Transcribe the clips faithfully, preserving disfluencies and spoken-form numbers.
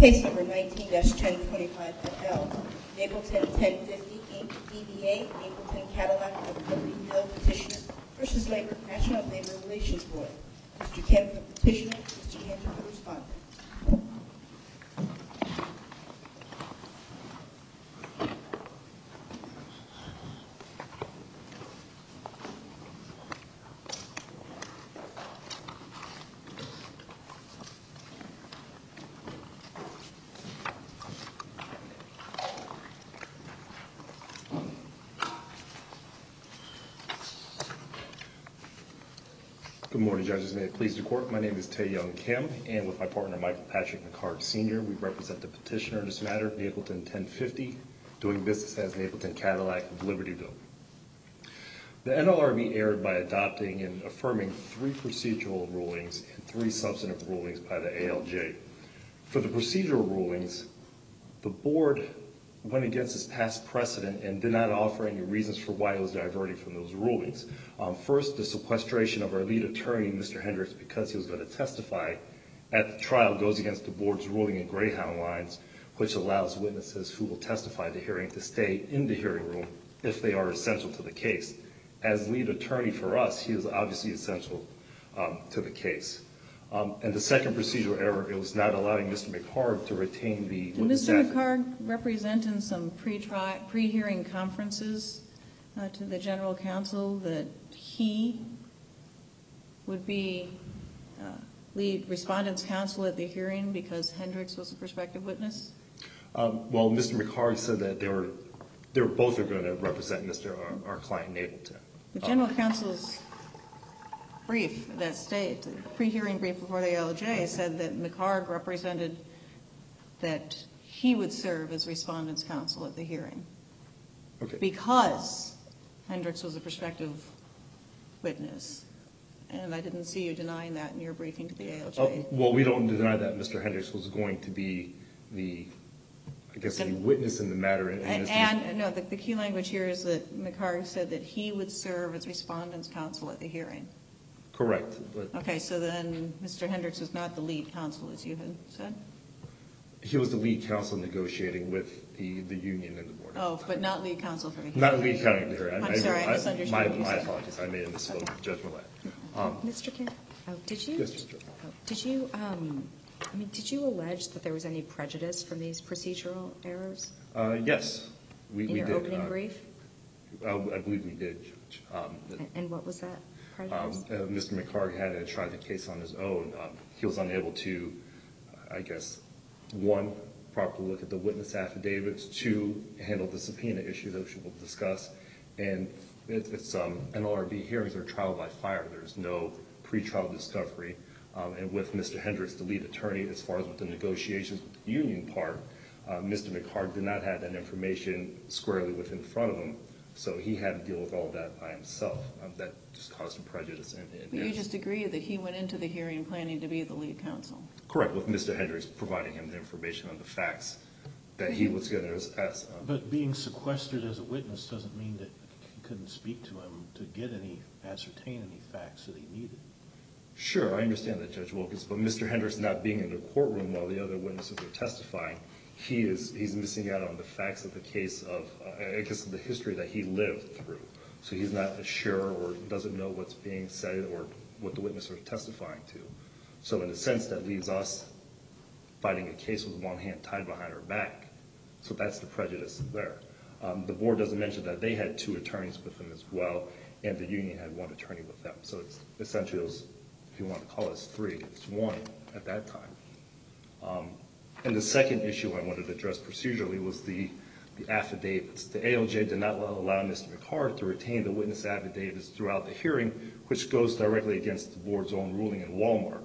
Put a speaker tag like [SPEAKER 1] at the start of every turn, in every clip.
[SPEAKER 1] Case number nineteen dash ten twenty-five et al. Napleton ten fifty, Incorporated, D B A, Napleton Cadillac of Libertyville Petitioner versus Labor, National Labor Relations Board. Mister Kim for the petitioner, Mister Andrew for the respondent.
[SPEAKER 2] Good morning, judges. May it please the court. My name is Tae-Young Kim, and with my partner Michael Patrick McHarg Senior, we represent the petitioner in this matter, Napleton ten fifty, doing business as Napleton Cadillac of Libertyville. The N L R B erred by adopting and affirming three procedural rulings and three substantive rulings by the A L J. For the procedural rulings, the board went against its past precedent and did not offer any reasons for why it was diverting from those rulings. Um, first, the sequestration of our lead attorney, Mister Hendricks, because he was going to testify at the trial, goes against the board's ruling in Greyhound Lines, which allows witnesses who will testify at the hearing to stay in the hearing room if they are essential to the case. As lead attorney for us, he is obviously essential um, to the case. Um, and the second procedural error, it was not allowing Mister McHarg to retain the
[SPEAKER 3] Did Mister McHarg represent in some pre-tri- pre-hearing conferences uh, to the general counsel that he would be uh, lead respondent's counsel at the hearing because Hendricks was a prospective witness?
[SPEAKER 2] Um, well, Mister McHarg said that they were, they were both are going to represent Mister Our, our client Napleton.
[SPEAKER 3] The general um, counsel's brief that state, the pre-hearing brief before the A L J said that McHarg represented that he would serve as respondent's counsel at the hearing.
[SPEAKER 2] Okay.
[SPEAKER 3] Because Hendricks was a prospective witness. And I didn't see you denying that in your briefing to the A L J.
[SPEAKER 2] Uh, well, we don't deny that Mister Hendricks was going to be the, I guess, the witness in the matter. In, in
[SPEAKER 3] and,
[SPEAKER 2] this
[SPEAKER 3] and no, the, the key language here is that McHarg said that he would serve as respondent's counsel at the hearing.
[SPEAKER 2] Correct. But
[SPEAKER 3] okay, so then Mister Hendricks was not the lead counsel, as you had said?
[SPEAKER 2] He was the lead counsel negotiating with the, the union and the board.
[SPEAKER 3] Oh, but not lead counsel for the hearing?
[SPEAKER 2] Not lead counsel for the hearing.
[SPEAKER 3] I'm I, sorry, I, I misunderstood
[SPEAKER 2] my,
[SPEAKER 3] what you
[SPEAKER 2] my
[SPEAKER 3] said.
[SPEAKER 2] apologies. I made a misspoke. Okay. Judge Millett.
[SPEAKER 4] Um, Mister Kim, oh, did you?
[SPEAKER 2] Yes, Mister
[SPEAKER 4] Oh, did you? Um, I mean, did you allege that there was any prejudice from these procedural errors?
[SPEAKER 2] Uh, yes, we,
[SPEAKER 4] in
[SPEAKER 2] we
[SPEAKER 4] your
[SPEAKER 2] did.
[SPEAKER 4] opening
[SPEAKER 2] uh,
[SPEAKER 4] brief?
[SPEAKER 2] I, I believe we did, Judge. Um,
[SPEAKER 4] and, and what was that prejudice?
[SPEAKER 2] Um, uh, Mister McHarg had to try the case on his own. Um, he was unable to, I guess, one, properly look at the witness affidavits, two, handle the subpoena issue that we will discuss, and it, it's um, N L R B hearings are trial by fire. There's no pretrial discovery, um, and with Mister Hendricks, the lead attorney, as far as with the negotiations with the union part, uh, Mister McHarg did not have that information squarely within front of him, so he had to deal with all of that by himself. Um, that just caused some prejudice. In, in
[SPEAKER 3] but you just agree that he went into the hearing planning to be the lead counsel?
[SPEAKER 2] Correct, with Mister Hendricks providing him the information on the facts that he was going to assess. Um,
[SPEAKER 5] but being sequestered as a witness doesn't mean that he couldn't speak to him to get any, ascertain any facts that he needed.
[SPEAKER 2] Sure, I understand that, Judge Wilkins, but Mister Hendricks not being in the courtroom while the other witnesses are testifying, he is he's missing out on the facts of the case of, uh, I guess, the history that he lived through. So he's not sure or doesn't know what's being said or what the witnesses are testifying to. So in a sense, that leaves us fighting a case with one hand tied behind our back. So that's the prejudice there. Um, the board doesn't mention that they had two attorneys with them as well, and the union had one attorney with them. So it's essentially, it was, if you want to call it three, it's one at that time. Um, and the second issue I wanted to address procedurally was the, the affidavits. The A L J did not allow Mister McHarg to retain the witness affidavits throughout the hearing, which goes directly against the board's own ruling in Walmart.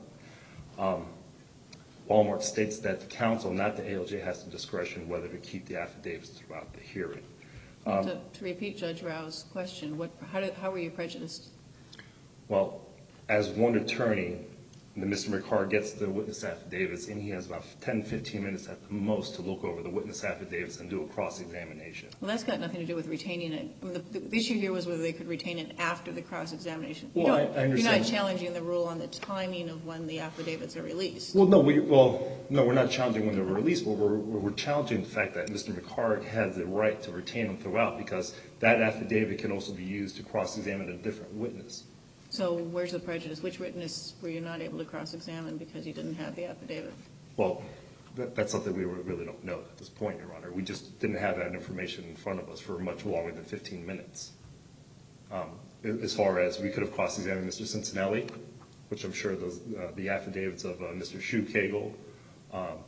[SPEAKER 2] Um, Walmart states that the counsel, not the A L J, has the discretion whether to keep the affidavits throughout the hearing.
[SPEAKER 3] Um, to, to repeat Judge Rao's question, what, how, did, how were you prejudiced?
[SPEAKER 2] Well, as one attorney, And then Mister McCarr gets the witness affidavits, and he has about ten, fifteen minutes at the most to look over the witness affidavits and do a cross-examination.
[SPEAKER 3] Well, that's got nothing to do with retaining it. I mean, the, the issue here was whether they could retain it after the cross-examination.
[SPEAKER 2] Well,
[SPEAKER 3] you
[SPEAKER 2] I, I understand.
[SPEAKER 3] You're not challenging the rule on the timing of when the affidavits are released.
[SPEAKER 2] Well, no, we, well, no, we're not challenging when they're released, but we're, we're challenging the fact that Mister McCarr has the right to retain them throughout because that affidavit can also be used to cross-examine a different witness.
[SPEAKER 3] So where's the prejudice? Which witness were you not able to cross-examine because you didn't have the affidavit?
[SPEAKER 2] Well, that, that's something we really don't know at this point, Your Honor. We just didn't have that information in front of us for much longer than fifteen minutes. Um, as far as we could have cross-examined Mister Cincinnati, which I'm sure those, uh, the affidavits of uh, Mister Schuh-Cagle um,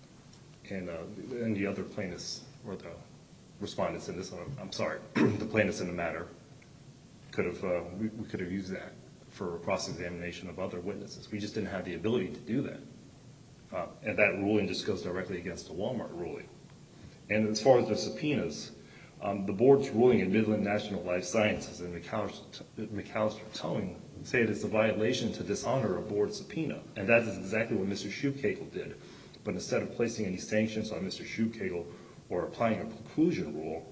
[SPEAKER 2] and, uh, and the other plaintiffs or the respondents in this one, I'm sorry, the plaintiffs in the matter, could have uh, we, we could have used that for cross-examination of other witnesses. We just didn't have the ability to do that. Uh, and that ruling just goes directly against the Walmart ruling. And as far as the subpoenas, um, the board's ruling in Midland National Life Sciences and McAllister, McAllister Towing say it is a violation to dishonor a board subpoena. And that is exactly what Mister Schuh-Cagle did. But instead of placing any sanctions on Mister Schuh-Cagle or applying a preclusion rule,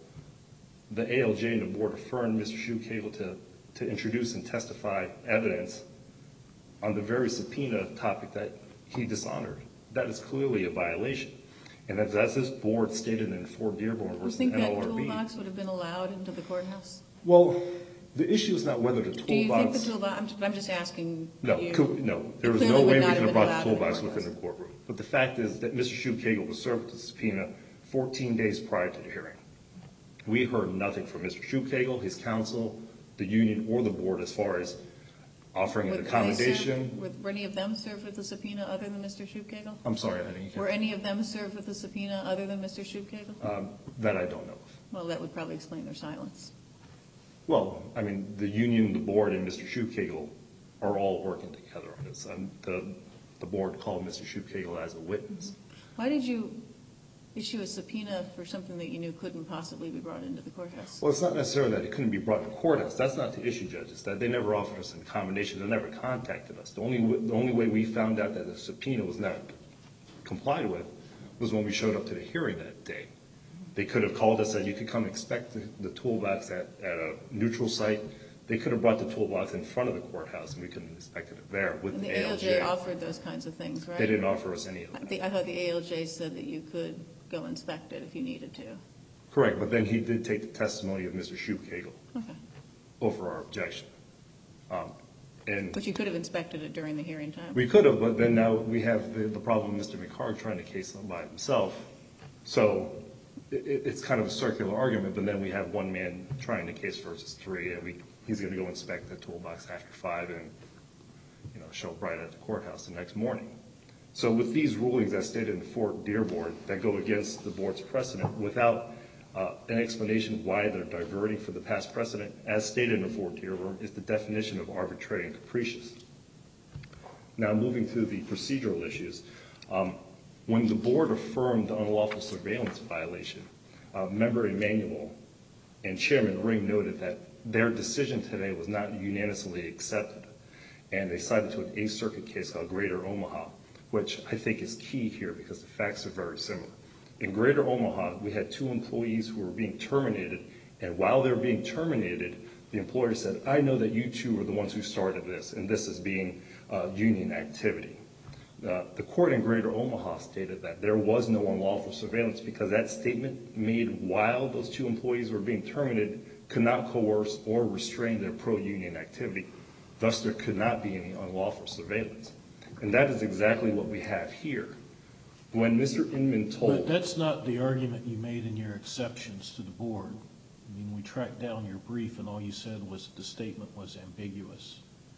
[SPEAKER 2] the A L J and the board affirmed Mister Schuh-Cagle to, to introduce and testify evidence on the very subpoena topic that he dishonored. That is clearly a violation. And as, as this board stated in Fort Dearborn versus
[SPEAKER 3] Do you think
[SPEAKER 2] N L R B.
[SPEAKER 3] that toolbox would have been allowed into the courthouse?
[SPEAKER 2] Well, the issue is not whether the toolbox.
[SPEAKER 3] Do you think the toolbox, I'm, I'm just asking
[SPEAKER 2] No,
[SPEAKER 3] you.
[SPEAKER 2] co- no. There
[SPEAKER 3] It
[SPEAKER 2] was
[SPEAKER 3] clearly
[SPEAKER 2] no
[SPEAKER 3] would
[SPEAKER 2] way we
[SPEAKER 3] not
[SPEAKER 2] could
[SPEAKER 3] have
[SPEAKER 2] have brought
[SPEAKER 3] been
[SPEAKER 2] the
[SPEAKER 3] allowed in the
[SPEAKER 2] toolbox
[SPEAKER 3] courthouse.
[SPEAKER 2] within the courtroom. But the fact is that Mister Schuh-Cagle was served with the subpoena fourteen days prior to the hearing. We heard nothing from Mister Schuh-Cagle, his counsel, the union, or the board as far as offering
[SPEAKER 3] Were
[SPEAKER 2] an
[SPEAKER 3] they
[SPEAKER 2] accommodation.
[SPEAKER 3] served- Were, were any of them served with a subpoena other than Mister Schuh-Cagle?
[SPEAKER 2] I'm sorry, I didn't
[SPEAKER 3] Were
[SPEAKER 2] get
[SPEAKER 3] any of them served with a subpoena other than Mister Schuh-Cagle?
[SPEAKER 2] um, that. I don't know of.
[SPEAKER 3] Well, that would probably explain their silence.
[SPEAKER 2] Well, I mean, the union, the board, and Mister Schuh-Cagle are all working together on this. Um, the, the board called Mister Schuh-Cagle as a witness.
[SPEAKER 3] Why did you issue a subpoena for something that you knew couldn't possibly be brought into the courthouse?
[SPEAKER 2] Well, it's not necessarily that it couldn't be brought in the courthouse. That's not the issue, Judge. It's that they never offered us an accommodation. They never contacted us. The only, w- the only way we found out that the subpoena was not complied with was when we showed up to the hearing that day. They could have called us and said you could come expect the, the toolbox at, at a neutral site. They could have brought the toolbox in front of the courthouse, and we could have inspected it there with
[SPEAKER 3] And
[SPEAKER 2] the
[SPEAKER 3] the
[SPEAKER 2] A
[SPEAKER 3] A
[SPEAKER 2] L
[SPEAKER 3] L
[SPEAKER 2] J.
[SPEAKER 3] J offered those kinds of things, right?
[SPEAKER 2] They didn't offer us any of
[SPEAKER 3] I
[SPEAKER 2] that.
[SPEAKER 3] think- I thought the A L J said that you could go inspect it if you needed to.
[SPEAKER 2] Correct, but then he did take the testimony of Mister Schuh-Cagle
[SPEAKER 3] Okay.
[SPEAKER 2] over our objection. Um, and
[SPEAKER 3] But you could have inspected it during the hearing time.
[SPEAKER 2] we could have, but then now we have the, the problem of Mister McCarr trying to case it by himself. So it, it's kind of a circular argument, but then we have one man trying the case versus three, and we, he's going to go inspect the toolbox after five and, you know, show up right at the courthouse the next morning. So with these rulings as stated in Fort Dearborn that go against the board's precedent without uh, an explanation why they're diverting from the past precedent, as stated in Fort Dearborn, is the definition of arbitrary and capricious. Now moving to the procedural issues, um, when the board affirmed the unlawful surveillance violation, uh, Member Emanuel and Chairman Ring noted that their decision today was not unanimously accepted, and they cited to an Eighth Circuit case called Greater Omaha, which I think is key here because the facts are very similar. In Greater Omaha, we had two employees who were being terminated, and while they were being terminated, the employer said, I know that you two are the ones who started this, and this is being uh, union activity. Uh, the court in Greater Omaha stated that there was no unlawful surveillance because that statement made while those two employees were being terminated could not coerce or restrain their pro-union activity. Thus, there could not be any unlawful surveillance. And that is exactly what we have here. When Mister Inman told...
[SPEAKER 5] But that's not the argument you made in your exceptions to the board. I mean, we tracked down your brief, and all you said was the statement was ambiguous.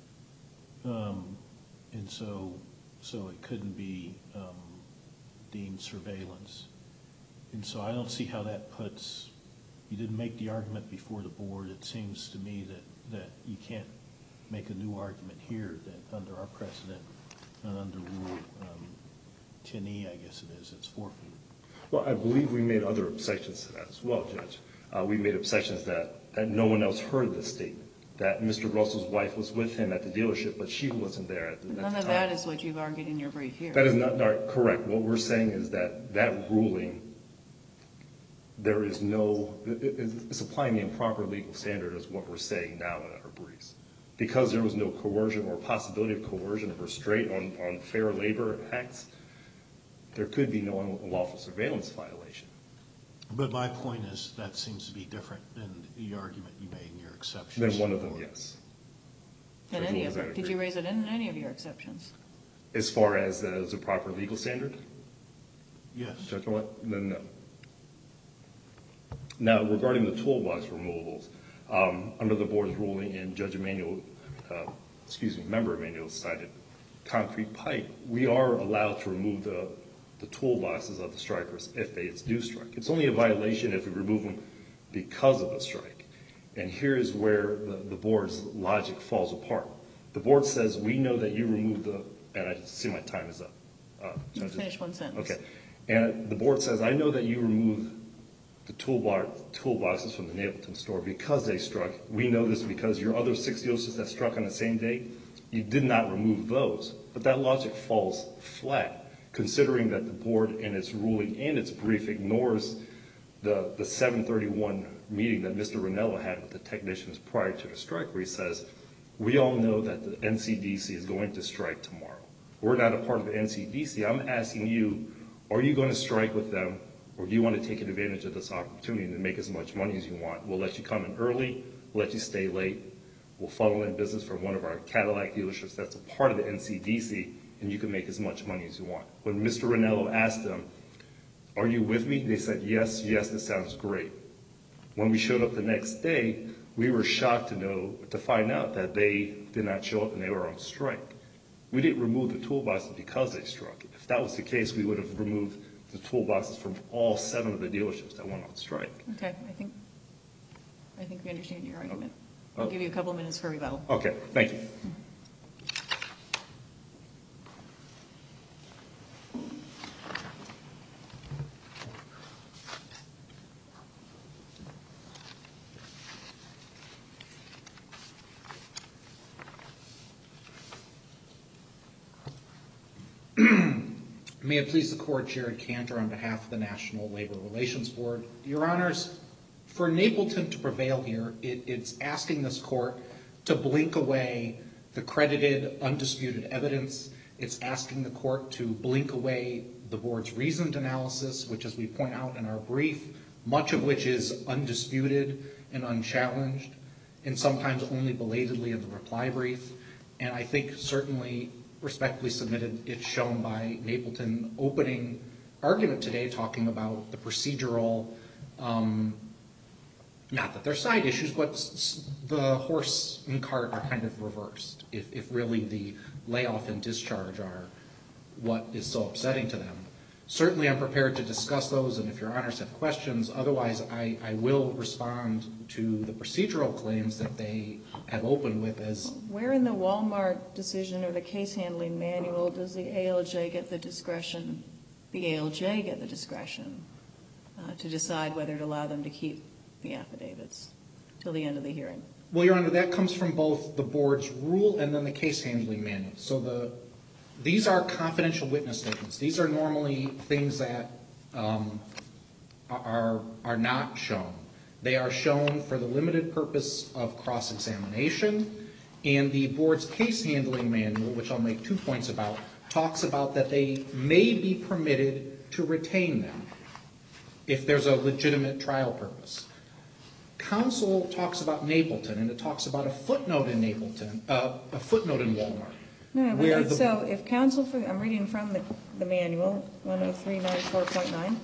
[SPEAKER 5] Um, and so, so it couldn't be um, deemed surveillance. And so I don't see how that puts... You didn't make the argument before the board. It seems to me that, that you can't make a new argument here that under our precedent and under Rule um, ten E, I guess it is, it's forfeited.
[SPEAKER 2] Well, I believe we made other objections to that as well, Judge. Uh, we made objections that, that no one else heard this statement. that Mister Russell's wife was with him at the dealership, but she wasn't there at the, at the time.
[SPEAKER 3] None of that is what you've argued in your brief here.
[SPEAKER 2] That is not, not correct. What we're saying is that that ruling, there is no, it's applying the improper legal standard is what we're saying now in our briefs. Because there was no coercion or possibility of coercion or restraint on, on fair labor acts, there could be no unlawful surveillance violation.
[SPEAKER 5] But my point is that seems to be different than the argument you made in your exceptions.
[SPEAKER 2] Then one of them, yes.
[SPEAKER 3] In
[SPEAKER 2] Judge
[SPEAKER 3] any
[SPEAKER 2] Wilkins,
[SPEAKER 3] of
[SPEAKER 2] I
[SPEAKER 3] it. Did
[SPEAKER 2] agree.
[SPEAKER 3] you raise it in any of your exceptions?
[SPEAKER 2] As far as uh, as a proper legal standard?
[SPEAKER 5] Yes.
[SPEAKER 2] Judge Millett? Then no. Now, regarding the toolbox removals, um, under the board's ruling and Judge Emanuel, uh, excuse me, Member Emanuel cited concrete pipe, we are allowed to remove the, the toolboxes of the strikers if they do strike. It's only a violation if we remove them because of the strike. And here's where the, the board's logic falls apart. The board says, we know that you removed the, and I see my time is up. Uh,
[SPEAKER 3] You finish one sentence.
[SPEAKER 2] Okay. And the board says, I know that you removed the toolbar, toolboxes from the Napleton store because they struck. We know this because your other six dealerships that struck on the same day, you did not remove those. But that logic falls flat, considering that the board in its ruling and its brief ignores the, the seven thirty-one meeting that Mister Ranella had with the technicians prior to the strike, where he says, we all know that the N C D C is going to strike tomorrow. We're not a part of the N C D C. I'm asking you, are you going to strike with them, or do you want to take advantage of this opportunity to make as much money as you want? We'll let you come in early. We'll let you stay late. We'll funnel in business from one of our Cadillac dealerships that's a part of the N C D C, and you can make as much money as you want. When Mister Ranella asked them, are you with me? They said, yes, yes, this sounds great. When we showed up the next day, we were shocked to know, to find out that they did not show up and they were on strike. We didn't remove the toolboxes because they struck. If that was the case, we would have removed the toolboxes from all seven of the dealerships that went on strike.
[SPEAKER 3] Okay, I think, I think we understand your argument. I'll give you a couple of minutes for rebuttal.
[SPEAKER 2] Okay, thank you.
[SPEAKER 6] May it please the Court, Jared Cantor on behalf of the National Labor Relations Board. Your Honors, for Napleton to prevail here, it, it's asking this Court to blink away the credited, undisputed evidence. It's asking the Court to blink away the Board's reasoned analysis, which, as we point out in our brief, much of which is undisputed and unchallenged, and sometimes only belatedly in the reply brief. And I think certainly respectfully submitted, it's shown by Napleton opening argument today talking about the procedural, um, not that they're side issues, but the horse and cart are kind of reversed, if, if really the layoff and discharge are what is so upsetting to them. Certainly I'm prepared to discuss those, and if your honors have questions, otherwise I, I will respond to the procedural claims that they have opened with as...
[SPEAKER 3] Where in the Walmart decision or the case handling manual does the A L J get the discretion, the A L J get the discretion uh, to decide whether to allow them to keep the affidavits till the end of the hearing?
[SPEAKER 6] Well, Your Honor, that comes from both the Board's rule and then the case handling manual. So the these are confidential witness statements. These are normally things that um, are, are not shown. They are shown for the limited purpose of cross-examination, and the Board's case handling manual, which I'll make two points about, talks about that they may be permitted to retain them if there's a legitimate trial purpose. Counsel talks about Napleton, and it talks about a footnote in Napleton, uh, a footnote in Walmart.
[SPEAKER 3] No, no,
[SPEAKER 6] where
[SPEAKER 3] but
[SPEAKER 6] the-
[SPEAKER 3] so if counsel for, I'm reading from the, the manual, one oh three ninety-four point nine.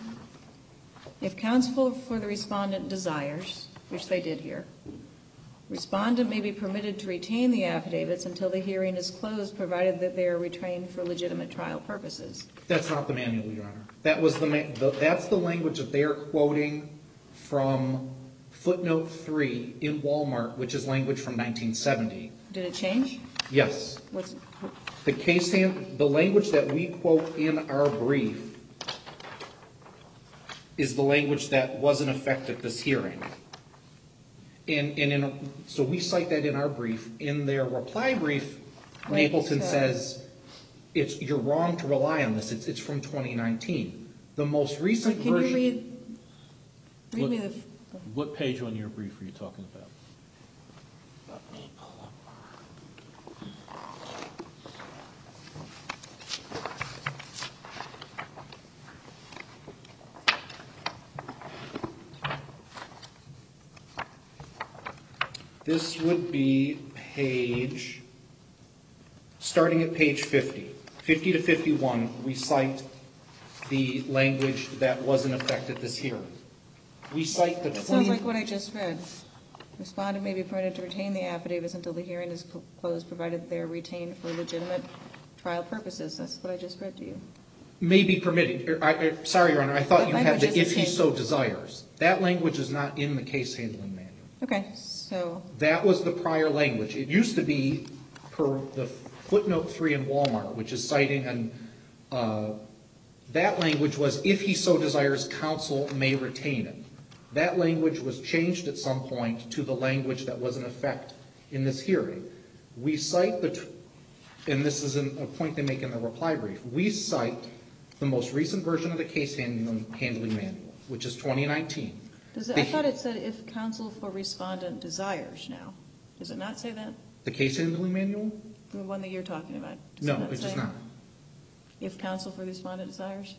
[SPEAKER 3] If counsel for the respondent desires, which they did here, respondent may be permitted to retain the affidavits until the hearing is closed, provided that they are retained for legitimate trial purposes.
[SPEAKER 6] That's not the manual, Your Honor. That was the, ma- the that's the language that they are quoting from footnote three in Walmart, which is language from nineteen seventy.
[SPEAKER 3] Did it change?
[SPEAKER 6] Yes.
[SPEAKER 3] What's,
[SPEAKER 6] The case hand, the language that we quote in our brief is the language that was in effect at this hearing. And, and in, a- so we cite that in our brief. In their reply brief,
[SPEAKER 3] Wait,
[SPEAKER 6] Napleton
[SPEAKER 3] so-
[SPEAKER 6] says, it's, you're wrong to rely on this. It's, it's from twenty nineteen. The most recent
[SPEAKER 3] Wait, can you
[SPEAKER 6] version.
[SPEAKER 3] read, read
[SPEAKER 5] What-
[SPEAKER 3] me the,
[SPEAKER 5] What page on your brief are you talking about?
[SPEAKER 6] This would be page, starting at page fifty. fifty to fifty-one, we cite the language that was in effect at this hearing. We cite the
[SPEAKER 3] it sounds
[SPEAKER 6] twenty.
[SPEAKER 3] like what I just read. Respondent may be permitted to retain the affidavits until the hearing is cl- closed, provided they are retained for legitimate trial purposes. That's what I just read to you.
[SPEAKER 6] May be permitted. Er, I, er, sorry, Your Honor, I thought
[SPEAKER 3] That
[SPEAKER 6] you had
[SPEAKER 3] language
[SPEAKER 6] the
[SPEAKER 3] is
[SPEAKER 6] if
[SPEAKER 3] the
[SPEAKER 6] he
[SPEAKER 3] same.
[SPEAKER 6] so desires. That language is not in the case handling manual.
[SPEAKER 3] Okay, so,
[SPEAKER 6] That was the prior language. It used to be per the footnote three in Walmart, which is citing, and uh, that language was if he so desires, counsel may retain it. That language was changed at some point to the language that was in effect in this hearing. We cite the, tr- and this is an, a point they make in the reply brief, we cite the most recent version of the case handling, handling manual, which is twenty nineteen.
[SPEAKER 3] does it, I thought it said if counsel for respondent desires now. Does it not say that?
[SPEAKER 6] The case handling manual?
[SPEAKER 3] The one that you're talking about? Does
[SPEAKER 6] No,
[SPEAKER 3] not
[SPEAKER 6] it does
[SPEAKER 3] say
[SPEAKER 6] not.
[SPEAKER 3] If counsel for respondent desires?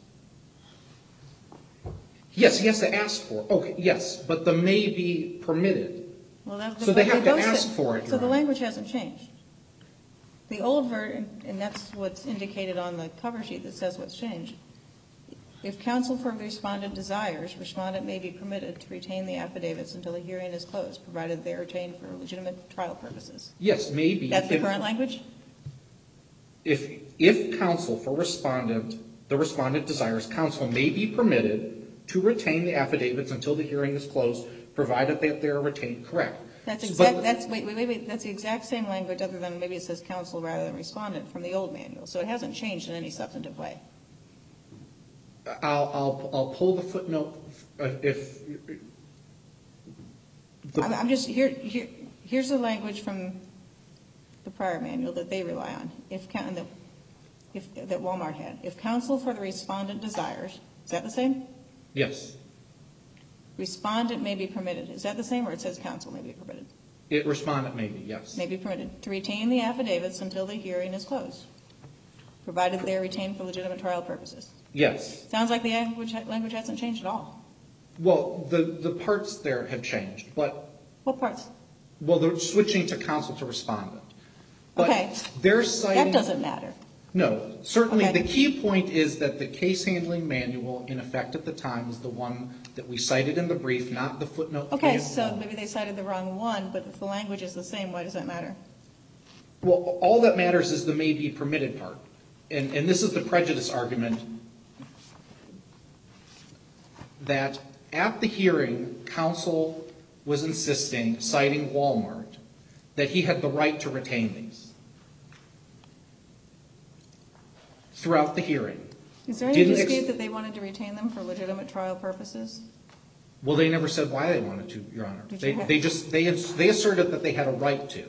[SPEAKER 6] Yes, he has to ask for it. Okay, yes, but the may be permitted.
[SPEAKER 3] Well, that,
[SPEAKER 6] So they
[SPEAKER 3] but
[SPEAKER 6] have to
[SPEAKER 3] both
[SPEAKER 6] ask
[SPEAKER 3] say-
[SPEAKER 6] for it,
[SPEAKER 3] So
[SPEAKER 6] Your
[SPEAKER 3] the
[SPEAKER 6] Honor.
[SPEAKER 3] language hasn't changed. The old version, and that's what's indicated on the cover sheet that says what's changed. If counsel for the respondent desires, respondent may be permitted to retain the affidavits until the hearing is closed, provided they are retained for legitimate trial purposes.
[SPEAKER 6] Yes, maybe.
[SPEAKER 3] That's the
[SPEAKER 6] If-
[SPEAKER 3] current language?
[SPEAKER 6] If, if counsel for respondent, the respondent desires, counsel may be permitted to retain the affidavits until the hearing is closed, provided that they are retained correct.
[SPEAKER 3] That's
[SPEAKER 6] But-
[SPEAKER 3] exact, that's, wait, wait, wait, wait, that's the exact same language, other than maybe it says counsel rather than respondent from the old manual. So it hasn't changed in any substantive way.
[SPEAKER 6] I'll, I'll, I'll pull the footnote uh, if. the-
[SPEAKER 3] I'm, I'm just, here, here, here's the language from the prior manual that they rely on, if, coun- that, if, that Walmart had. If counsel for the respondent desires, is that the same?
[SPEAKER 6] Yes,
[SPEAKER 3] Respondent may be permitted, is that the same, or it says counsel may be permitted?
[SPEAKER 6] it, respondent may be, yes.
[SPEAKER 3] May be permitted to retain the affidavits until the hearing is closed, provided they are retained for legitimate trial purposes.
[SPEAKER 6] Yes.
[SPEAKER 3] Sounds like the language, language hasn't changed at all.
[SPEAKER 6] Well, the, the parts there have changed, but,
[SPEAKER 3] What parts?
[SPEAKER 6] well, they're switching to counsel to respondent. But
[SPEAKER 3] Okay.
[SPEAKER 6] they're citing.
[SPEAKER 3] That doesn't matter.
[SPEAKER 6] No, certainly
[SPEAKER 3] Okay.
[SPEAKER 6] the key point is that the case handling manual in effect at the time is the one that we cited in the brief, not the footnote. three
[SPEAKER 3] Okay,
[SPEAKER 6] of
[SPEAKER 3] so
[SPEAKER 6] Walmart.
[SPEAKER 3] maybe they cited the wrong one, but if the language is the same, why does that matter?
[SPEAKER 6] Well, all that matters is the may be permitted part. And, and this is the prejudice argument that at the hearing, counsel was insisting, citing Walmart, that he had the right to retain these throughout the hearing.
[SPEAKER 3] Is there any
[SPEAKER 6] Didn't ex-
[SPEAKER 3] dispute that they wanted to retain them for legitimate trial purposes?
[SPEAKER 6] Well, they never said why they wanted to, Your Honor.
[SPEAKER 3] Did
[SPEAKER 6] They,
[SPEAKER 3] you have-
[SPEAKER 6] they just, they, they asserted that they had a right to.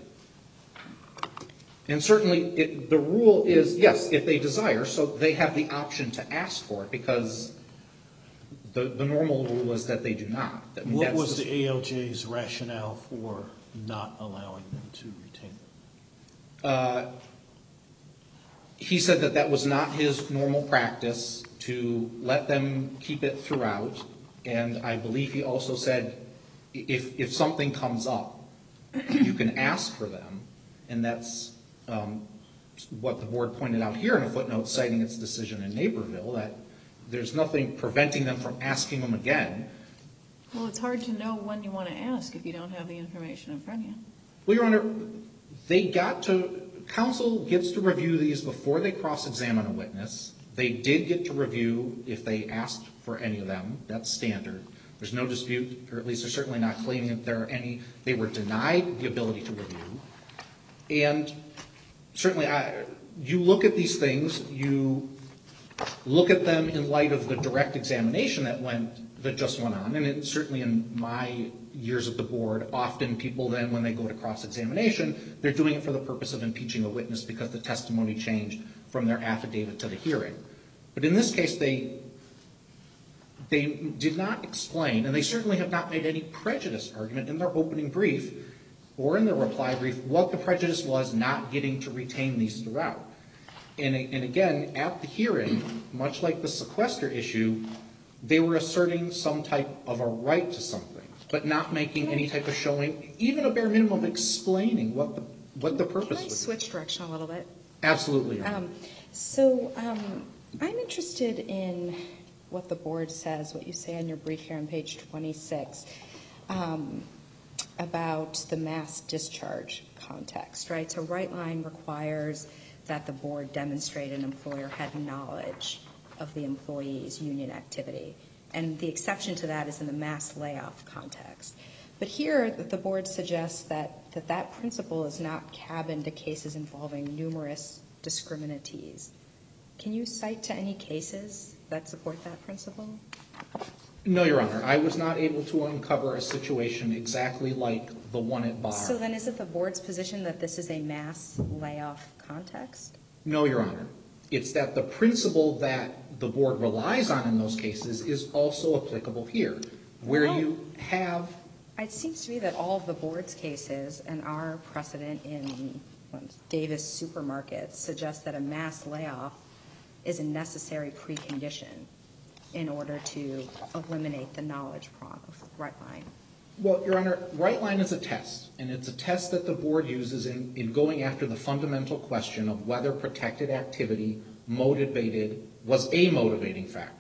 [SPEAKER 6] And certainly, it, the rule is, yes, if they desire, so they have the option to ask for it, because the, the normal rule is that they do not. I mean,
[SPEAKER 5] What
[SPEAKER 6] that's
[SPEAKER 5] was the A L J's rationale for not allowing them to retain them?
[SPEAKER 6] Uh, He said that that was not his normal practice to let them keep it throughout. And I believe he also said, i- if, if something comes up, you can ask for them. And that's um, what the board pointed out here in a footnote citing its decision in Naperville, that there's nothing preventing them from asking them again.
[SPEAKER 3] Well, it's hard to know when you want to ask if you don't have the information in front of you.
[SPEAKER 6] Well, Your Honor, they got to, counsel gets to review these before they cross-examine a witness. They did get to review if they asked for any of them. That's standard. There's no dispute, or at least they're certainly not claiming that there are any. They were denied the ability to review. And certainly, I, you look at these things, you look at them in light of the direct examination that went, that just went on, and it, certainly in my years at the board, often people then, when they go to cross-examination, they're doing it for the purpose of impeaching a witness because the testimony changed from their affidavit to the hearing. But in this case, they they did not explain, and they certainly have not made any prejudice argument in their opening brief or in their reply brief what the prejudice was not getting to retain these throughout. And, and again, at the hearing, much like the sequester issue, they were asserting some type of a right to something, but not making any type of showing, even a bare minimum of explaining what the what the purpose
[SPEAKER 4] Can I
[SPEAKER 6] was.
[SPEAKER 4] switch direction a little bit?
[SPEAKER 6] Absolutely.
[SPEAKER 4] Um, so um, I'm interested in what the board says, what you say on your brief here on page twenty-six, um, about the mass discharge context, right? So Rightline requires that the board demonstrate an employer had knowledge of the employee's union activity. And the exception to that is in the mass layoff context. But here, the board suggests that that, that principle is not cabined to cases involving numerous discriminatees. Can you cite to any cases that support that principle?
[SPEAKER 6] No, Your Honor. I was not able to uncover a situation exactly like the one at Barr.
[SPEAKER 4] So then is it the board's position that this is a mass layoff context?
[SPEAKER 6] No, Your Honor. It's that the principle that the board relies on in those cases is also applicable here, where
[SPEAKER 4] Well,
[SPEAKER 6] you have...
[SPEAKER 4] It seems to me that all of the board's cases and our precedent in Davis Supermarkets suggest that a mass layoff is a necessary precondition in order to eliminate the knowledge prong of Rightline.
[SPEAKER 6] Well, Your Honor, Rightline is a test, and it's a test that the board uses in, in going after the fundamental question of whether protected activity motivated, was a motivating factor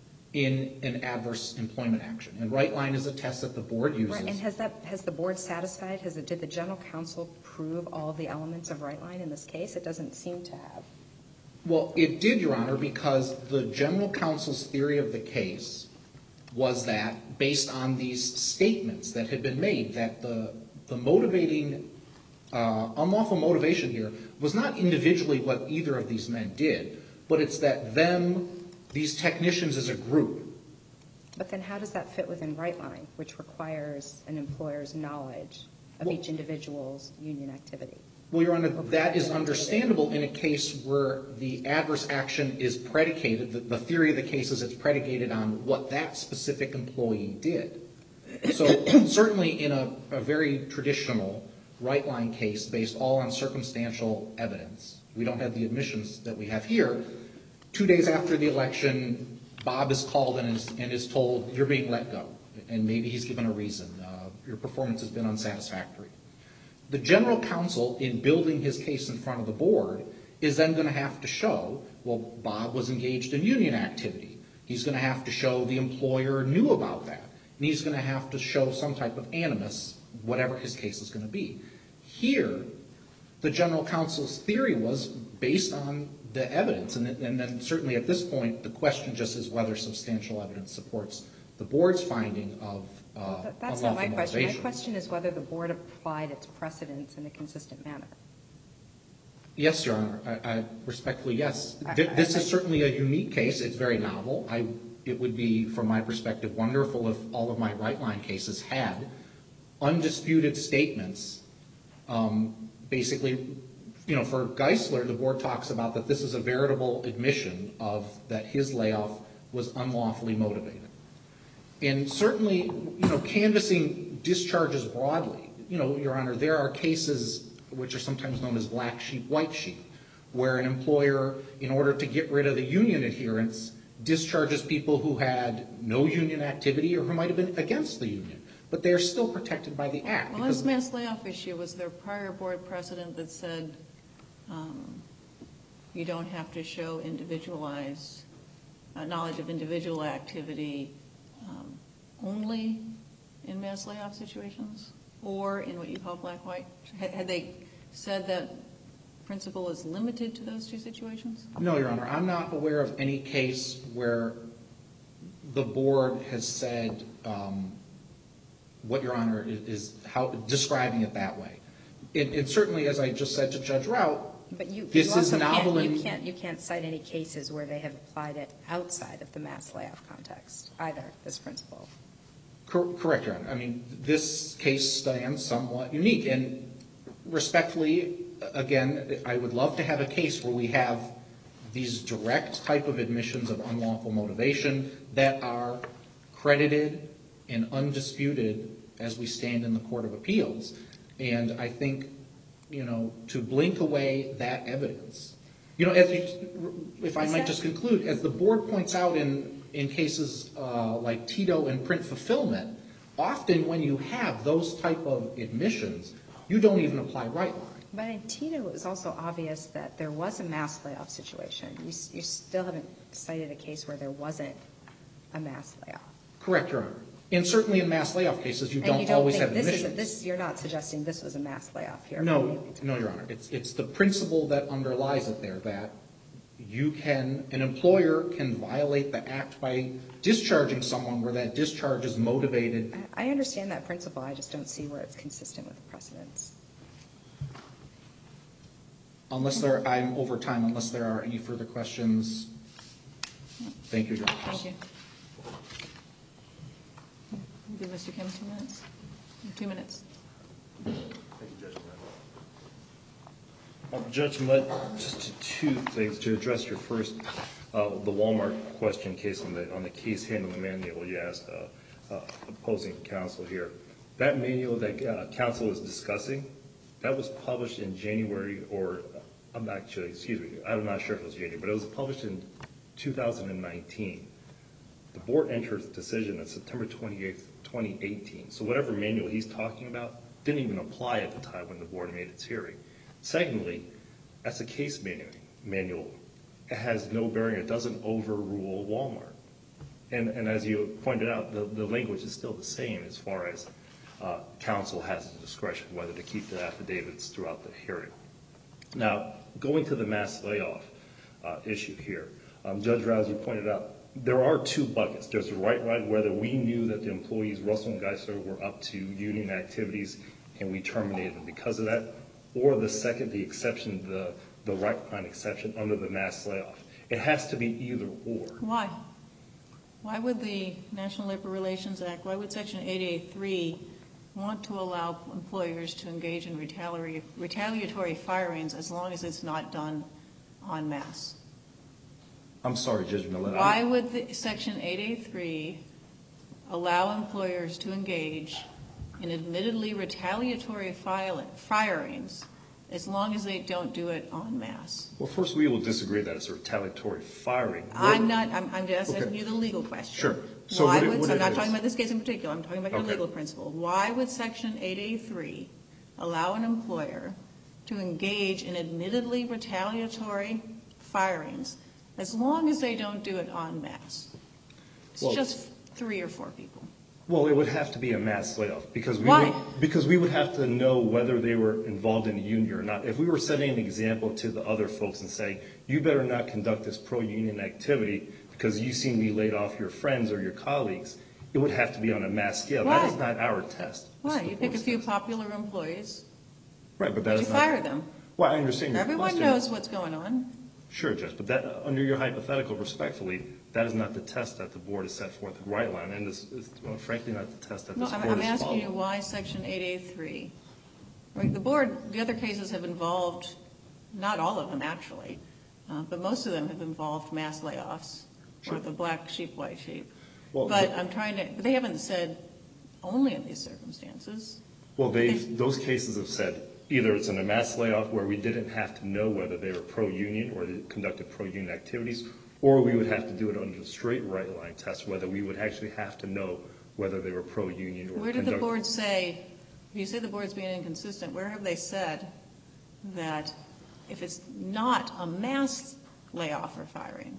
[SPEAKER 6] in an adverse employment action. And Rightline is a test that the board uses.
[SPEAKER 4] Right, and has that has the board satisfied? Has it, did the general counsel prove all of the elements of Rightline in this case? It doesn't seem to have.
[SPEAKER 6] Well, it did, Your Honor, because the general counsel's theory of the case was that, based on these statements that had been made, that the, the motivating, uh, unlawful motivation here was not individually what either of these men did, but it's that them, these technicians as a group.
[SPEAKER 4] But then how does that fit within Rightline, which requires an employer's knowledge of
[SPEAKER 6] Well,
[SPEAKER 4] each individual's union activity?
[SPEAKER 6] Well, Your Honor, that is understandable in a case where the adverse action is predicated, the, the theory of the case is it's predicated on what that specific employee did. So certainly in a, a very traditional Rightline case based all on circumstantial evidence, we don't have the admissions that we have here. Two days after the election, Bob is called and is, and is told, you're being let go. And maybe he's given a reason. Uh, your performance has been unsatisfactory. The general counsel, in building his case in front of the board, is then going to have to show, well, Bob was engaged in union activity. He's going to have to show the employer knew about that. And he's going to have to show some type of animus, whatever his case is going to be. Here, the general counsel's theory was based on the evidence. And, and then certainly at this point, the question just is whether substantial evidence supports the board's finding of uh,
[SPEAKER 4] Well, that, that's
[SPEAKER 6] unlawful
[SPEAKER 4] not my question. My
[SPEAKER 6] motivation.
[SPEAKER 4] question is whether the board applied its precedents in a consistent manner.
[SPEAKER 6] Yes, Your Honor. I, I respectfully, yes.
[SPEAKER 4] I-
[SPEAKER 6] Th- This
[SPEAKER 4] I-
[SPEAKER 6] is certainly a unique case. It's very novel. I, it would be, from my perspective, wonderful if all of my Rightline cases had undisputed statements. Um, basically, you know, for Geisler, the board talks about that this is a veritable admission of that his layoff was unlawfully motivated. And certainly, you know, canvassing discharges broadly, you know, Your Honor, there are cases which are sometimes known as black sheep, white sheep, where an employer, in order to get rid of the union adherence, discharges people who had no union activity or who might have been against the union. But they are still protected by the Act.
[SPEAKER 3] Well, this mass layoff issue, was there prior board precedent that said um, you don't have to show individualized uh, knowledge of individual activity um, only in mass layoff situations or in what you call black-white? Had, had they said that principle is limited to those two situations?
[SPEAKER 6] No, Your Honor. I'm not aware of any case where the board has said um, what Your Honor is, is how describing it that way. It, it certainly, as I just said to Judge Rout,
[SPEAKER 4] But you,
[SPEAKER 6] This
[SPEAKER 4] you
[SPEAKER 6] is
[SPEAKER 4] also
[SPEAKER 6] novel
[SPEAKER 4] can't, you
[SPEAKER 6] in-
[SPEAKER 4] can't, you can't cite any cases where they have applied it outside of the mass layoff context, either, this principle.
[SPEAKER 6] Cor- Correct, Your Honor. I mean, this case stands somewhat unique. And respectfully, again, I would love to have a case where we have these direct type of admissions of unlawful motivation that are credited and undisputed as we stand in the Court of Appeals. And I think, you know, to blink away that evidence, you know, as you, if I
[SPEAKER 4] Is
[SPEAKER 6] might
[SPEAKER 4] that-
[SPEAKER 6] just conclude, as the board points out in, in cases uh, like Tito and print fulfillment, often when you have those type of admissions, you don't even apply right line.
[SPEAKER 4] But in Tito, it was also obvious that there was a mass layoff situation. You, s- you still haven't cited a case where there wasn't a mass layoff.
[SPEAKER 6] Correct, Your Honor. And certainly in mass layoff cases, you
[SPEAKER 4] And
[SPEAKER 6] don't,
[SPEAKER 4] you don't
[SPEAKER 6] always
[SPEAKER 4] think
[SPEAKER 6] have
[SPEAKER 4] this
[SPEAKER 6] admissions.
[SPEAKER 4] is, a- this, you're not suggesting this was a mass layoff here?
[SPEAKER 6] No, no, Your Honor. It's, it's the principle that underlies it there, that you can, an employer can violate the act by discharging someone where that discharge is motivated.
[SPEAKER 4] I I understand that principle, I just don't see where it's consistent with precedents.
[SPEAKER 6] Unless there, I'm over time, unless there are any further questions. Thank you, Your Honor.
[SPEAKER 3] Thank you. Give Mister Kim two minutes. Two minutes.
[SPEAKER 2] Thank you, Judge Mudd. Uh, Judge Mudd, just two things to address your first, uh, the Walmart question case on the on the case handling manual you asked uh, uh, opposing counsel here. That manual that uh, counsel is discussing, that was published in January, or I'm actually, excuse me, I'm not sure if it was January, but it was published in two thousand nineteen. The board entered the decision on September twenty-eighth, twenty eighteen. So whatever manual he's talking about didn't even apply at the time when the board made its hearing. Secondly, that's a case manual. manual. It has no bearing. It doesn't overrule Walmart. And, and as you pointed out, the, the language is still the same as far as uh, counsel has the discretion whether to keep the affidavits throughout the hearing. Now, going to the mass layoff uh, issue here, um, Judge Rouse, you pointed out, there are two buckets. There's the right line, whether we knew that the employees, Russell and Geisler, were up to union activities and we terminated them because of that, or the second, the exception, the, the right line exception under the mass layoff. It has to be either or.
[SPEAKER 3] Why? Why would the National Labor Relations Act, why would Section eight A three want to allow employers to engage in retaliatory, retaliatory firings as long as it's not done en masse?
[SPEAKER 2] I'm sorry, Judge Millett.
[SPEAKER 3] Why would the Section eight A three allow employers to engage in admittedly retaliatory file- firings as long as they don't do it en masse?
[SPEAKER 2] Well, first, we will disagree that it's a retaliatory firing.
[SPEAKER 3] I'm not, I'm, I'm just asking
[SPEAKER 2] Okay.
[SPEAKER 3] you the legal question.
[SPEAKER 2] Sure. So
[SPEAKER 3] Why
[SPEAKER 2] what it-
[SPEAKER 3] would,
[SPEAKER 2] what
[SPEAKER 3] so I'm
[SPEAKER 2] it
[SPEAKER 3] not
[SPEAKER 2] is-
[SPEAKER 3] talking about this case in particular, I'm talking about your
[SPEAKER 2] Okay.
[SPEAKER 3] legal principle. Why would Section eight A three allow an employer to engage in admittedly retaliatory firings as long as they don't do it en masse? It's
[SPEAKER 2] Well-
[SPEAKER 3] just three or four people.
[SPEAKER 2] Well, it would have to be a mass layoff because we
[SPEAKER 3] Why?
[SPEAKER 2] would, because we would have to know whether they were involved in a union or not. If we were setting an example to the other folks and saying, you better not conduct this pro-union activity because you seem to be laid off your friends or your colleagues, it would have to be on a mass scale.
[SPEAKER 3] Why?
[SPEAKER 2] That is not our test. This
[SPEAKER 3] Why?
[SPEAKER 2] is the
[SPEAKER 3] You pick a
[SPEAKER 2] board's
[SPEAKER 3] few
[SPEAKER 2] test.
[SPEAKER 3] popular employees,
[SPEAKER 2] Right, but that
[SPEAKER 3] you
[SPEAKER 2] is not.
[SPEAKER 3] fire them.
[SPEAKER 2] Well, I understand your
[SPEAKER 3] Everyone
[SPEAKER 2] question.
[SPEAKER 3] knows what's going on.
[SPEAKER 2] Sure, Judge, but that, uh, under your hypothetical, respectfully, that is not the test that the board has set forth, the right line, and this is, well, frankly, not the test that
[SPEAKER 3] No,
[SPEAKER 2] this
[SPEAKER 3] I'm,
[SPEAKER 2] board
[SPEAKER 3] I'm
[SPEAKER 2] has
[SPEAKER 3] asking you
[SPEAKER 2] followed.
[SPEAKER 3] why Section eight A three. Right, the board, the other cases have involved, not all of them actually, uh, but most of them have involved mass layoffs,
[SPEAKER 2] Sure.
[SPEAKER 3] or the black sheep, white sheep.
[SPEAKER 2] Well,
[SPEAKER 3] But
[SPEAKER 2] the-
[SPEAKER 3] I'm trying to, but they haven't said only in these circumstances.
[SPEAKER 2] Well, they've, those cases have said either it's in a mass layoff where we didn't have to know whether they were pro-union or they conducted pro-union activities, or we would have to do it under the straight right line test, whether we would actually have to know whether they were pro-union or
[SPEAKER 3] Where did the
[SPEAKER 2] conduct-
[SPEAKER 3] board say, if you say the board's being inconsistent, where have they said that if it's not a mass layoff or firing,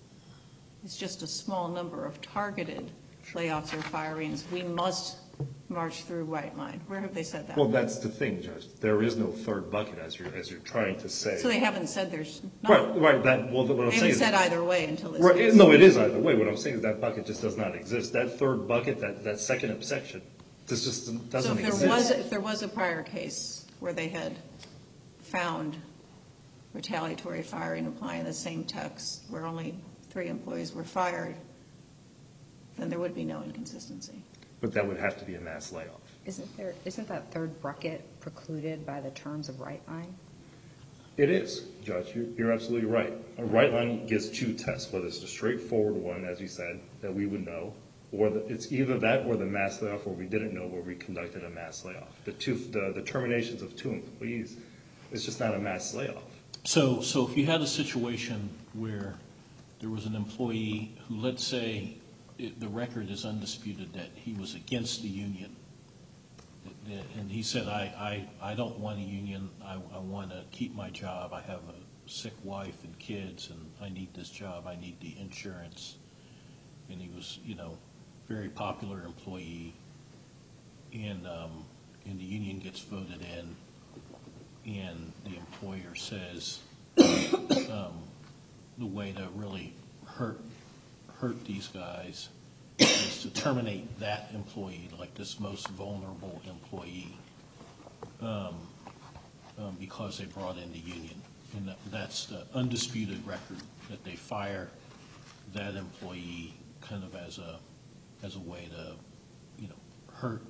[SPEAKER 3] it's just a small number of targeted layoffs or firings, we must march through right line? Where have they said that?
[SPEAKER 2] Well, that's the thing, Judge. There is no third bucket, as you're, as you're trying to say.
[SPEAKER 3] So they haven't said there's not.
[SPEAKER 2] Right, right, that, well, what I'm
[SPEAKER 3] They
[SPEAKER 2] saying
[SPEAKER 3] haven't
[SPEAKER 2] is.
[SPEAKER 3] said either way until this
[SPEAKER 2] Right,
[SPEAKER 3] case.
[SPEAKER 2] no, it is either way. What I'm saying is that bucket just does not exist. That third bucket, that, that second section, this just
[SPEAKER 3] So
[SPEAKER 2] doesn't
[SPEAKER 3] if
[SPEAKER 2] exist.
[SPEAKER 3] there was, if there was a prior case where they had found retaliatory firing applying the same text where only three employees were fired, then there would be no inconsistency.
[SPEAKER 2] But that would have to be a mass layoff.
[SPEAKER 4] Isn't there, isn't that third bucket precluded by the terms of right line?
[SPEAKER 2] It is, Judge. You're, you're absolutely right. A right line gives two tests, whether it's the straightforward one, as you said, that we would know, or the, it's either that or the mass layoff where we didn't know where we conducted a mass layoff. The two, the, the terminations of two employees, it's just not a mass layoff.
[SPEAKER 5] So, so if you had a situation where there was an employee who, let's say, it, the record is undisputed that he was against the union, and he said, I, I, I don't want a union, I, I want to keep my job, I have a sick wife and kids, and I need this job, I need the insurance, and he was, you know, very popular employee, and, um, and the union gets voted in, and the employer says, um, the way to really hurt hurt these guys is to terminate that employee, like this most vulnerable employee, um, um, because they brought in the union. And that, that's the undisputed record, that they fire that employee kind of as a as a way to, you know, hurt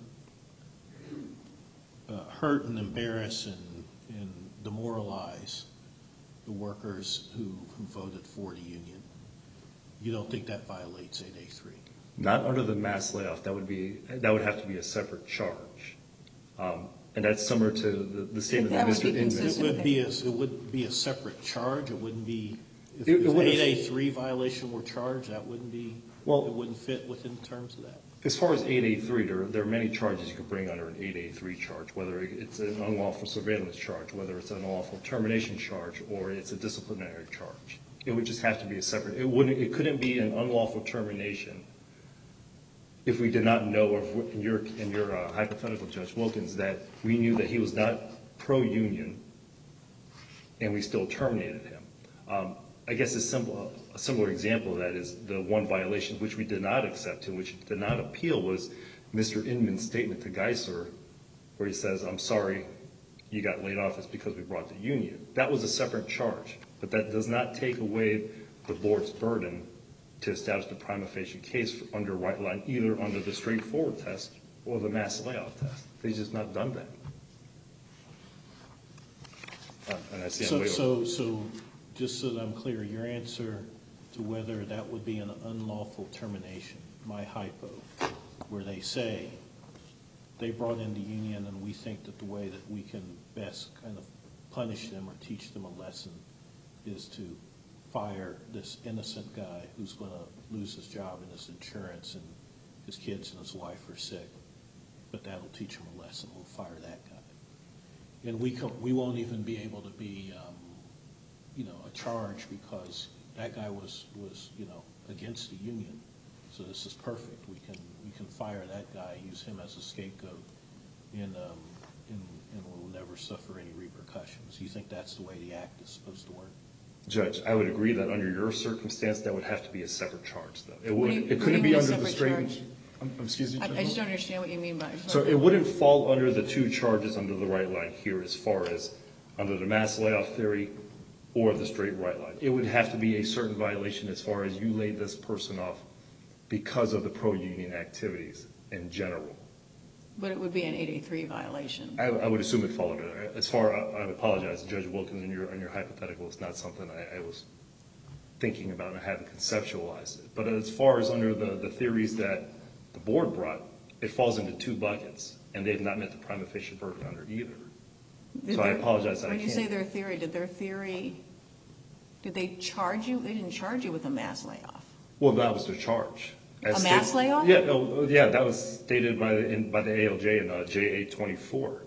[SPEAKER 5] uh, hurt and embarrass and, and demoralize the workers who, who voted for the union. You don't think that violates eight A three?
[SPEAKER 2] Not under the mass layoff. That would be that would have to be a separate charge, um, and that's similar to the, the statement that,
[SPEAKER 3] That
[SPEAKER 2] Mister
[SPEAKER 3] would be
[SPEAKER 2] Inman.
[SPEAKER 5] It would be a, it would be a separate charge. It wouldn't be, if
[SPEAKER 2] It- it
[SPEAKER 5] if
[SPEAKER 2] wouldn't-
[SPEAKER 5] eight A three violation were charged, that wouldn't be,
[SPEAKER 2] Well-
[SPEAKER 5] it wouldn't fit within terms of that.
[SPEAKER 2] As far as eight A three, there, there are many charges you could bring under an eight A three charge, whether it's an unlawful surveillance charge, whether it's an unlawful termination charge, or it's a disciplinary charge. It would just have to be a separate. It wouldn't. It couldn't be an unlawful termination if we did not know, or if, in your in your uh, hypothetical, Judge Wilkins, that we knew that he was not pro-union, and we still terminated him. Um, I guess a simple, a similar example of that is the one violation which we did not accept and which did not appeal was Mister Inman's statement to Geisler, where he says, "I'm sorry, you got laid off. It's because we brought the union." That was a separate charge, but that does not take away the board's burden to establish the prima facie case for under right line, either under the straightforward test or the mass layoff test. They've just not done that. Uh, and I see I'm
[SPEAKER 5] So,
[SPEAKER 2] way over.
[SPEAKER 5] so, so, just so that I'm clear, your answer to whether that would be an unlawful termination, my hypo, where they say they brought in the union and we think that the way that we can best kind of punish them or teach them a lesson is to fire this innocent guy who's going to lose his job and his insurance and his kids and his wife are sick, but that'll teach him a lesson. We'll fire that guy. And we com- we won't even be able to be, um, you know, a charge because that guy was, was, you know, against the union. So this is perfect. We can we can fire that guy, use him as a scapegoat, and um, and, and we'll never suffer any repercussions. You think that's the way the act is supposed to work?
[SPEAKER 2] Judge, I would agree that under your circumstance, that would have to be a separate charge, though. It
[SPEAKER 3] What
[SPEAKER 2] would.
[SPEAKER 3] do you-
[SPEAKER 2] It
[SPEAKER 3] what do
[SPEAKER 2] couldn't
[SPEAKER 3] you
[SPEAKER 2] be
[SPEAKER 3] mean a
[SPEAKER 2] under the
[SPEAKER 3] separate
[SPEAKER 2] straight.
[SPEAKER 3] charge?
[SPEAKER 2] Um, excuse me.
[SPEAKER 3] I,
[SPEAKER 2] Judge
[SPEAKER 3] I just don't
[SPEAKER 2] Wilkins?
[SPEAKER 3] understand what you mean by.
[SPEAKER 2] So it wouldn't fall under the two charges under the right line here as far as under the mass layoff theory or the straight right line. It would have to be a certain violation as far as you laid this person off because of the pro-union activities in general.
[SPEAKER 3] But it would be an eight A three violation.
[SPEAKER 2] I, I would assume it followed it. As far, I apologize, Judge Wilkins, in your, in your hypothetical, it's not something I, I was thinking about and I haven't conceptualized it. But as far as under the, the theories that the board brought, it falls into two buckets, and they have not met the prima facie burden under either.
[SPEAKER 3] Did
[SPEAKER 2] So I
[SPEAKER 3] their-
[SPEAKER 2] apologize that I
[SPEAKER 3] When you say
[SPEAKER 2] can't.
[SPEAKER 3] their theory, did their theory, did they charge you? They didn't charge you with a mass layoff.
[SPEAKER 2] Well, that was their charge. As
[SPEAKER 3] A mass
[SPEAKER 2] state-
[SPEAKER 3] layoff?
[SPEAKER 2] Yeah, no, yeah, that was stated by the, in, by the A L J in uh, J A twenty-four.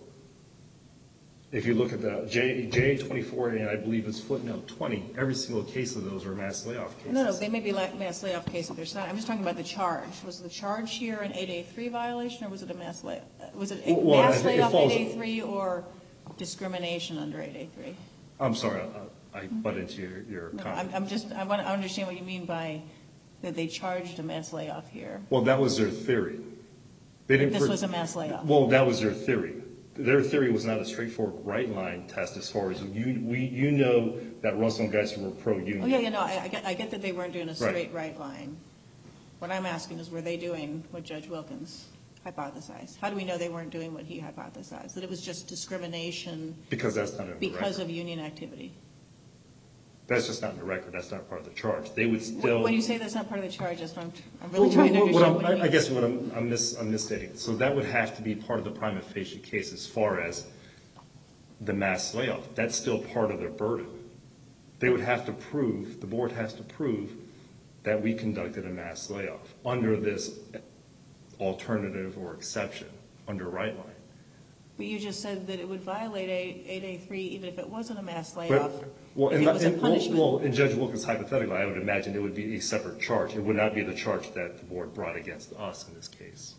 [SPEAKER 2] If you look at the J, J A twenty-four, and I believe it's footnote twenty, every single case of those are mass layoff cases.
[SPEAKER 3] No, no, they may be like mass layoff case if there's not. I'm just talking about the charge. Was the charge here an eight A three violation, or was it a mass lay, was it a
[SPEAKER 2] Well, I
[SPEAKER 3] mass
[SPEAKER 2] think it
[SPEAKER 3] layoff
[SPEAKER 2] falls-
[SPEAKER 3] eight A three or discrimination under eight A three?
[SPEAKER 2] I'm sorry, I, I butt into your, your
[SPEAKER 3] No,
[SPEAKER 2] comment.
[SPEAKER 3] I'm, I'm just, I want to understand what you mean by that they charged a mass layoff here.
[SPEAKER 2] Well, that was their theory. They didn't.
[SPEAKER 3] This
[SPEAKER 2] per-
[SPEAKER 3] was a mass layoff.
[SPEAKER 2] Well, that was their theory. their theory was not a straightforward right line test as far as you, we, you know that Russell and Geisler were pro-union.
[SPEAKER 3] Oh, yeah, yeah, no, I, I get, I get that they weren't doing a straight
[SPEAKER 2] Right.
[SPEAKER 3] right line. What I'm asking is, were they doing what Judge Wilkins hypothesized? How do we know they weren't doing what he hypothesized? That it was just discrimination
[SPEAKER 2] Because that's not in the
[SPEAKER 3] because
[SPEAKER 2] record.
[SPEAKER 3] of union activity?
[SPEAKER 2] That's just not in the record. That's not part of the charge. They would still.
[SPEAKER 3] When you say that's not part of the charge, that's what I'm, I'm really
[SPEAKER 2] Well,
[SPEAKER 3] trying to
[SPEAKER 2] what- what
[SPEAKER 3] understand
[SPEAKER 2] I'm-
[SPEAKER 3] what you
[SPEAKER 2] I I
[SPEAKER 3] mean.
[SPEAKER 2] guess what I'm, I'm, mis, I'm misstating. So that would have to be part of the prima facie case as far as the mass layoff. That's still part of their burden. They would have to prove, the board has to prove that we conducted a mass layoff under this alternative or exception under right line.
[SPEAKER 3] But you just said that it would violate eight A three even if it wasn't a mass
[SPEAKER 2] But,
[SPEAKER 3] layoff,
[SPEAKER 2] well,
[SPEAKER 3] if
[SPEAKER 2] in,
[SPEAKER 3] it was a
[SPEAKER 2] in, well,
[SPEAKER 3] punishment.
[SPEAKER 2] well, in Judge Wilkins' hypothetical, I would imagine it would be a separate charge. It would not be the charge that the board brought against us in this case.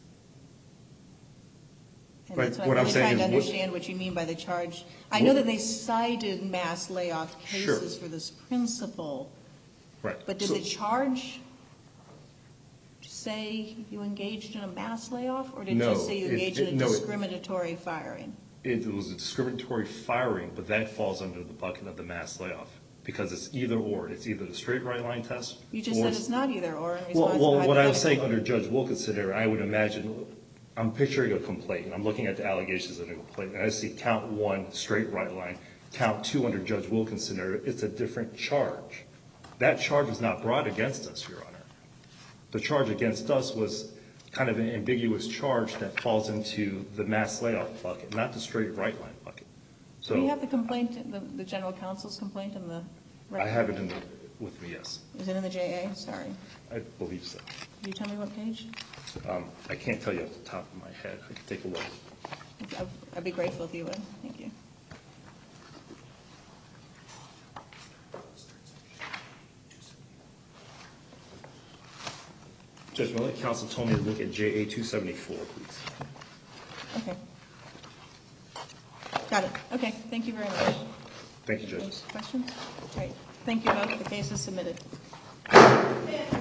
[SPEAKER 3] And
[SPEAKER 2] Right,
[SPEAKER 3] that's what I'm
[SPEAKER 2] what I'm
[SPEAKER 3] really
[SPEAKER 2] saying
[SPEAKER 3] trying to
[SPEAKER 2] is what-
[SPEAKER 3] understand what you mean by the charge. I know
[SPEAKER 2] What-
[SPEAKER 3] that they cited mass layoff
[SPEAKER 2] Sure.
[SPEAKER 3] cases for this principle,
[SPEAKER 2] Right.
[SPEAKER 3] but did
[SPEAKER 2] So-
[SPEAKER 3] the charge say you engaged in a mass layoff, or did it
[SPEAKER 2] No,
[SPEAKER 3] just say you
[SPEAKER 2] it-
[SPEAKER 3] engaged
[SPEAKER 2] it-
[SPEAKER 3] in a
[SPEAKER 2] no, it-
[SPEAKER 3] discriminatory firing?
[SPEAKER 2] It was a discriminatory firing, but that falls under the bucket of the mass layoff because it's either or. It's either the straight right line test.
[SPEAKER 3] You just
[SPEAKER 2] or
[SPEAKER 3] said it's not either or in
[SPEAKER 2] Well,
[SPEAKER 3] response
[SPEAKER 2] well,
[SPEAKER 3] to
[SPEAKER 2] what I was saying
[SPEAKER 3] hypothetical.
[SPEAKER 2] under Judge Wilkins' scenario, I would imagine, I'm picturing a complaint, and I'm looking at the allegations of a complaint, and I see count one, straight right line, count two under Judge Wilkins' scenario, it's a different charge. That charge was not brought against us, Your Honor. The charge against us was kind of an ambiguous charge that falls into the mass layoff bucket, not the straight right line bucket.
[SPEAKER 3] Do you have
[SPEAKER 2] So
[SPEAKER 3] the complaint, the, the general counsel's complaint in the
[SPEAKER 2] I
[SPEAKER 3] record?
[SPEAKER 2] have it in the, with me, yes.
[SPEAKER 3] Is it in the J A? Sorry.
[SPEAKER 2] I believe so.
[SPEAKER 3] Can you tell me what page?
[SPEAKER 2] Um, I can't tell you off the top of my head. I could take a look.
[SPEAKER 3] I'd- I'd be grateful if you would. Thank you.
[SPEAKER 2] Judge Miller, counsel told me to look at J A two seventy-four, please.
[SPEAKER 3] Okay. Got it. Okay, thank you very much.
[SPEAKER 2] Thank you, judges.
[SPEAKER 3] Questions? All right. Thank you both. The case is submitted.